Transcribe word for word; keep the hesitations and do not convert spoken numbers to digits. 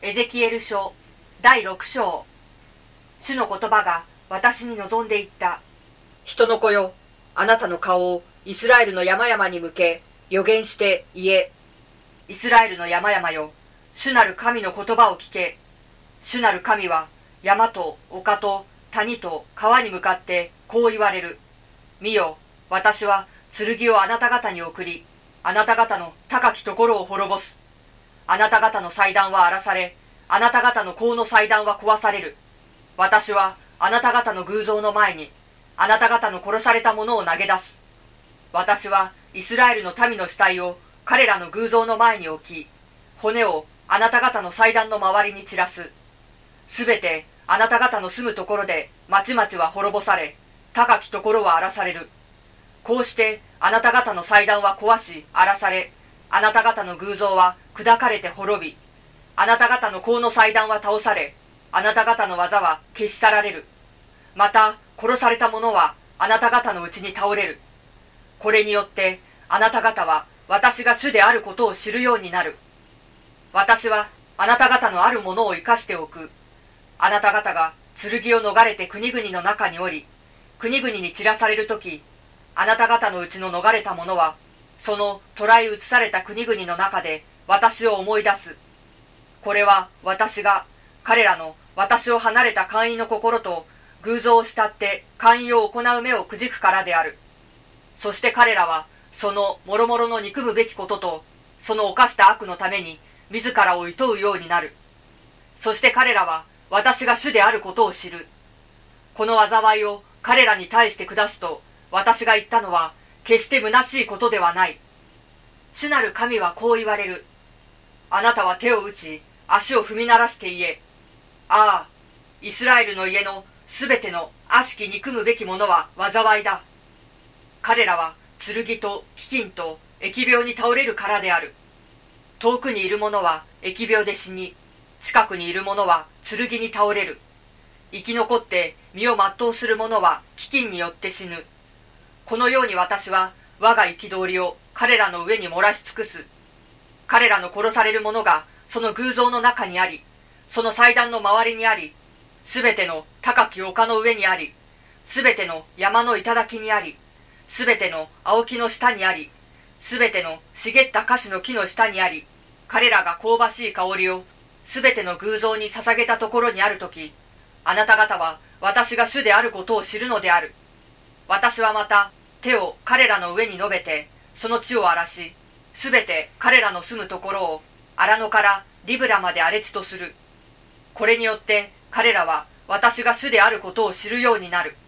エゼキエル書だいろく章。主の言葉が私に望んでいった。人の子よ、あなたの顔をイスラエルの山々に向け預言して言え。イスラエルの山々よ、主なる神の言葉を聞け。主なる神は山と丘と谷と川に向かってこう言われる。見よ、私は剣をあなた方に送り、あなた方の高きところを滅ぼす。あなた方の祭壇は荒らされ、あなた方の香の祭壇は壊される。私はあなた方の偶像の前に、あなた方の殺されたものを投げ出す。私はイスラエルの民の死体を彼らの偶像の前に置き、骨をあなた方の祭壇の周りに散らす。すべてあなた方の住むところで町々は滅ぼされ、高きところは荒らされる。こうしてあなた方の祭壇は壊し荒らされ、あなた方の偶像は砕かれて滅び、あなた方の香の祭壇は倒され、あなた方の技は消し去られる。また殺された者はあなた方のうちに倒れる。これによってあなた方は私が主であることを知るようになる。私はあなた方のあるものを生かしておく。あなた方が剣を逃れて国々の中におり、国々に散らされるとき、あなた方のうちの逃れた者はその捕らえ移された国々の中で私を思い出す。これは私が彼らの私を離れた姦淫の心と偶像を慕って姦淫を行う目をくじくからである。そして彼らはその諸々の憎むべきこととその犯した悪のために自らを厭うようになる。そして彼らは私が主であることを知る。この災いを彼らに対して下すと私が言ったのは決して虚しいことではない。主なる神はこう言われる。あなたは手を打ち足を踏み鳴らして言え。ああ、イスラエルの家のすべての悪しき憎むべきものは災いだ。彼らは剣と飢饉と疫病に倒れるからである。遠くにいる者は疫病で死に、近くにいる者は剣に倒れる。生き残って身を全うする者は飢饉によって死ぬ。このように私は我が憤りを彼らの上に漏らし尽くす。彼らの殺される者がその偶像の中にあり、その祭壇の周りにあり、すべての高き丘の上にあり、すべての山の頂にあり、すべての青木の下にあり、すべての茂った樫の木の下にあり、彼らが香ばしい香りをすべての偶像に捧げたところにあるとき、あなた方は私が主であることを知るのである。私はまた手を彼らの上に述べて、その地を荒らし、すべて彼らの住むところを荒野からリブラまで荒れ地とする。これによって彼らは私が主であることを知るようになる。